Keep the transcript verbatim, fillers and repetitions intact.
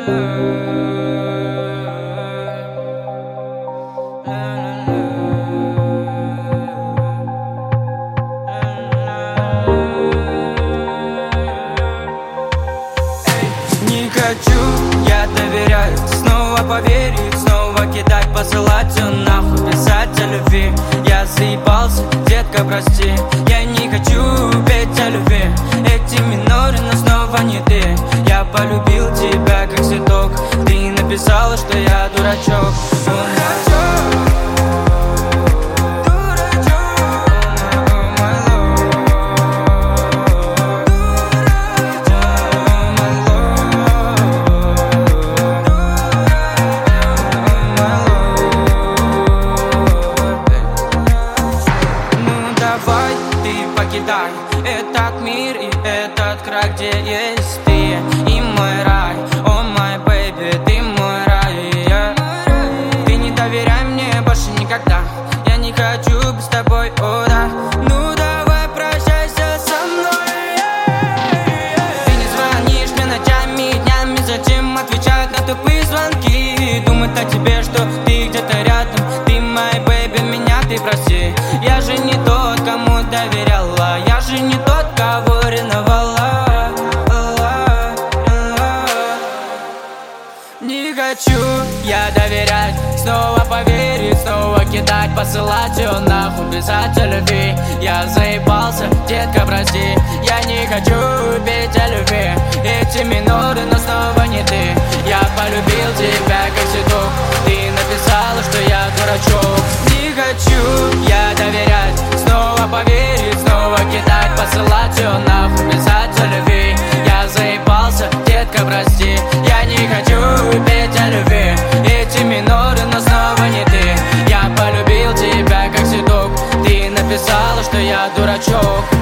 Не хочу я доверять, снова поверить, снова кидать, посылать все нахуй, писать о любви. Я заебался, детка, прости. Я не хочу петь о любви, эти миноры, но снова не ты. Я полюбил тебя как цветок, ты написала, что я дурачок. Покидай этот мир и этот край, где есть ты и мой рай. О, май бэйби, ты мой рай, yeah. Ты не доверяй мне больше никогда, я не хочу быть с тобой, о да. Ну давай прощайся со мной, yeah. Ты не звонишь мне ночами и днями, зачем отвечать на тупые звонки? Думать о тебе, что ты где-то рядом, ты мой бэйби, меня ты прости. Я же не тот, кому доверяла, я же не тот, кого ревновала. Не хочу я доверять, снова поверить, снова кидать, посылать все нахуй, писать о любви. Я заебался, детка, прости. Я не хочу петь о любви, эти миноры, но снова не ты. Я полюбил тебя как цветок, ты написала, что я дурачок. Не хочу я доверять, снова поверить, снова кидать, посылать все нахуй, писать о любви. Я заебался, детка, прости. Я не хочу петь о любви, эти миноры, но снова не ты. Я полюбил тебя как цветок, ты написала, что я дурачок.